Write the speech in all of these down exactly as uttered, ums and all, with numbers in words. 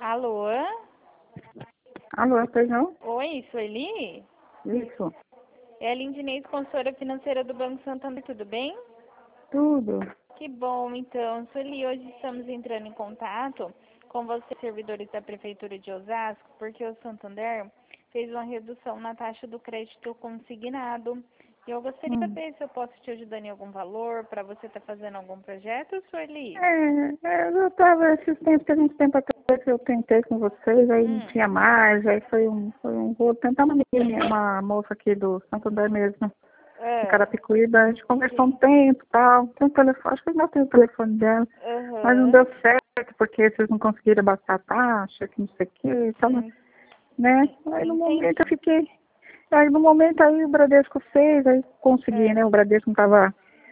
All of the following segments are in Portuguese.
Alô? Alô, pois não? Oi, Sueli? Isso, É a Lindinês, consultora financeira do Banco Santander, tudo bem? tudo. Que bom, então. Sueli, hoje estamos entrando em contato com vocês, servidores da Prefeitura de Osasco, porque o Santander fez uma redução na taxa do crédito consignado. E eu gostaria de Hum. saber se eu posso te ajudar em algum valor, para você estar fazendo algum projeto, Sueli? É, é, eu tava, esses tempos, tem muito tempo atrás que eu tentei com vocês, aí não Hum. tinha mais, aí foi um, foi um, vou tentar uma menina, uma moça aqui do Santander mesmo, de Ah, Carapicuíba, a gente conversou um sim. tempo e tal, tem o telefone, acho que ainda tem o telefone dela, mas não Aham. deu certo, porque vocês não conseguiram abaixar a taxa, que não sei o que, tava, Hum, né? en- Aí no momento eu entendi. fiquei, aí no momento aí o Bradesco fez, aí consegui, Ah, né? O Bradesco não tava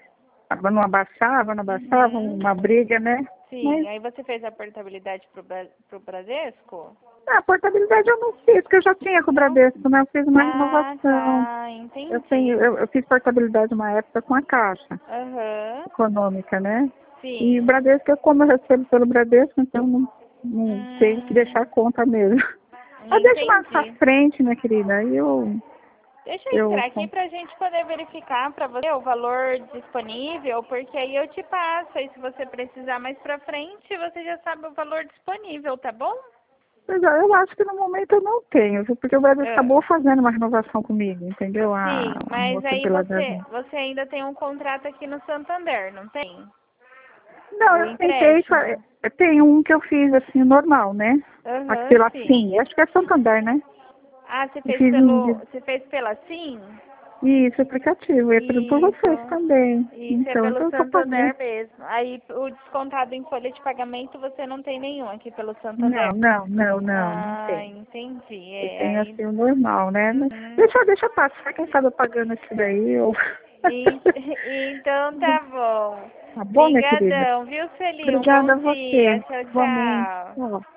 não abaixava, não abaixava, uhum. uma briga, né? Sim, Mas aí você fez a portabilidade pro, Bra- pro Bradesco? a portabilidade eu não fiz, porque eu já tinha com o Não? Bradesco, né? Eu fiz uma Ah, renovação. tá, Eu tenho, entendi. eu, eu fiz portabilidade uma época com a Caixa Aham, Econômica, né? E o sim. Bradesco, eu, como eu recebo pelo Bradesco, então não, não tenho que deixar Hum, a conta mesmo. Mas deixa mais pra entendi. frente, minha querida. Aí eu, Deixa eu eu entrar aqui pra gente poder verificar pra você o valor disponível, porque aí eu te passo, aí se você precisar mais pra frente, você já sabe o valor disponível, tá bom? Pois é, eu acho que no momento eu não tenho, viu? Porque o Bradesco Ah, acabou fazendo uma renovação comigo, entendeu? A, sim, a mas moça aí pela das. você, você ainda tem um contrato aqui no Santander, não tem? Não, O eu tentei, fa- empréstimo? tem um que eu fiz assim, normal, né? Aqui Aham, pela sim. Sim, acho que é Santander, né? Ah, você Eu fez fiz um pelo, de você fez pela Sim? isso, aplicativo, e é por, por vocês Isso. também. Isso é Então, pelo então eu tô pagando. Santander mesmo. Aí o descontado em folha de pagamento você não tem nenhum aqui pelo Não, Santander. não, não, não, não Ah, tem. entendi. Eu É, tenho aí. assim o normal, né? Mas Uhum. deixa, deixa passar, quem sabe eu pagando esse daí, ou... E- Então tá bom. Tá bom, minha querida? Obrigadão, viu, Celinho? Um Obrigada bom a dia. você. Tchau, Igualmente. tchau. Tchau.